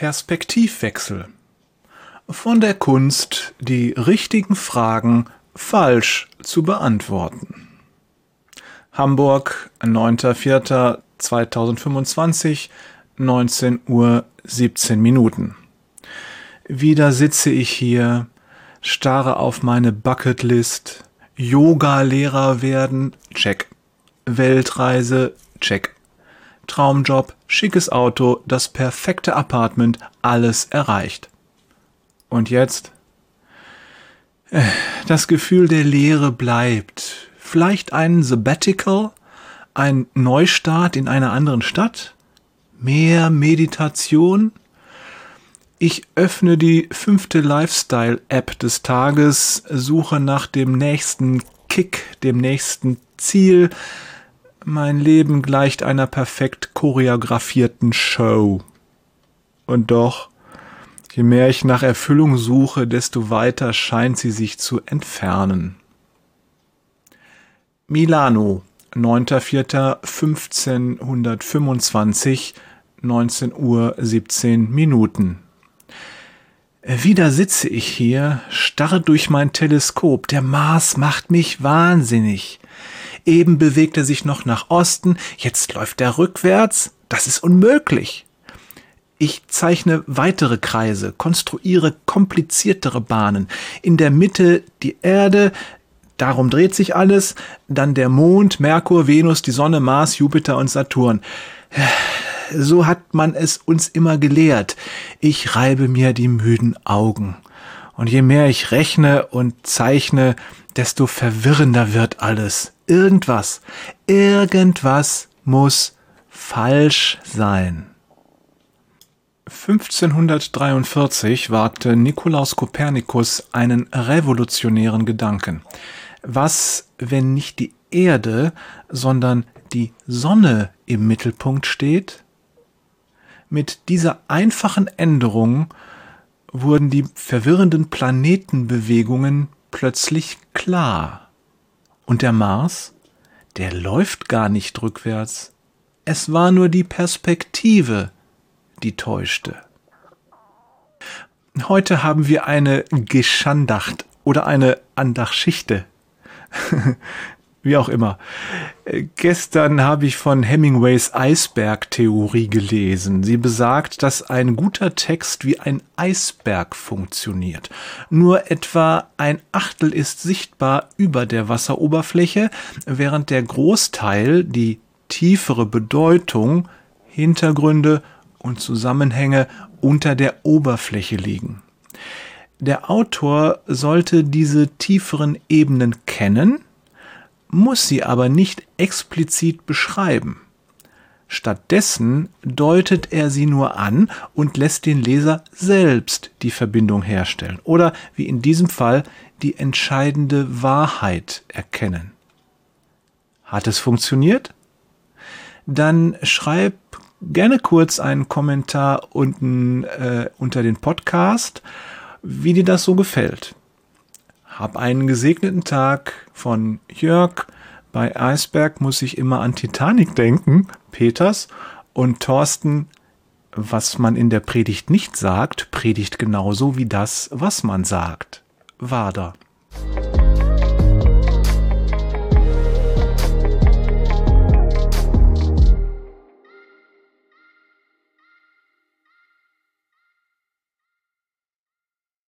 Perspektivwechsel. Von der Kunst, die richtigen Fragen falsch zu beantworten. Hamburg, 9.4.2025, 19:17 Uhr. Wieder sitze ich hier, starre auf meine Bucketlist. Yoga-Lehrer werden, check. Weltreise, check. Traumjob, schickes Auto, das perfekte Apartment, alles erreicht. Und jetzt? Das Gefühl der Leere bleibt. Vielleicht ein Sabbatical? Ein Neustart in einer anderen Stadt? Mehr Meditation? Ich öffne die 5. Lifestyle-App des Tages, suche nach dem nächsten Kick, dem nächsten Ziel. Mein Leben gleicht einer perfekt choreografierten Show. Und doch, je mehr ich nach Erfüllung suche, desto weiter scheint sie sich zu entfernen. Milano, 9.4.1525, 19:17 Uhr. Wieder sitze ich hier, starre durch mein Teleskop. Der Mars macht mich wahnsinnig. Eben bewegt er sich noch nach Osten, jetzt läuft er rückwärts. Das ist unmöglich. Ich zeichne weitere Kreise, konstruiere kompliziertere Bahnen. In der Mitte die Erde, darum dreht sich alles, dann der Mond, Merkur, Venus, die Sonne, Mars, Jupiter und Saturn. So hat man es uns immer gelehrt. Ich reibe mir die müden Augen. Und je mehr ich rechne und zeichne, desto verwirrender wird alles. Irgendwas muss falsch sein. 1543 wagte Nikolaus Kopernikus einen revolutionären Gedanken. Was, wenn nicht die Erde, sondern die Sonne im Mittelpunkt steht? Mit dieser einfachen Änderung wurden die verwirrenden Planetenbewegungen plötzlich klar. Und der Mars, der läuft gar nicht rückwärts. Es war nur die Perspektive, die täuschte. Heute haben wir eine Geschandacht oder eine Andachschichte. Wie auch immer. Gestern habe ich von Hemingways Eisbergtheorie gelesen. Sie besagt, dass ein guter Text wie ein Eisberg funktioniert. Nur etwa 1/8 ist sichtbar über der Wasseroberfläche, während der Großteil, die tiefere Bedeutung, Hintergründe und Zusammenhänge unter der Oberfläche liegen. Der Autor sollte diese tieferen Ebenen kennen, muss sie aber nicht explizit beschreiben. Stattdessen deutet er sie nur an und lässt den Leser selbst die Verbindung herstellen oder, wie in diesem Fall, die entscheidende Wahrheit erkennen. Hat es funktioniert? Dann schreib gerne kurz einen Kommentar unten unter den Podcast, wie dir das so gefällt. Hab einen gesegneten Tag von Jörg. Bei Eisberg muss ich immer an Titanic denken, Peters, und Thorsten, was man in der Predigt nicht sagt, predigt genauso wie das, was man sagt. Wader.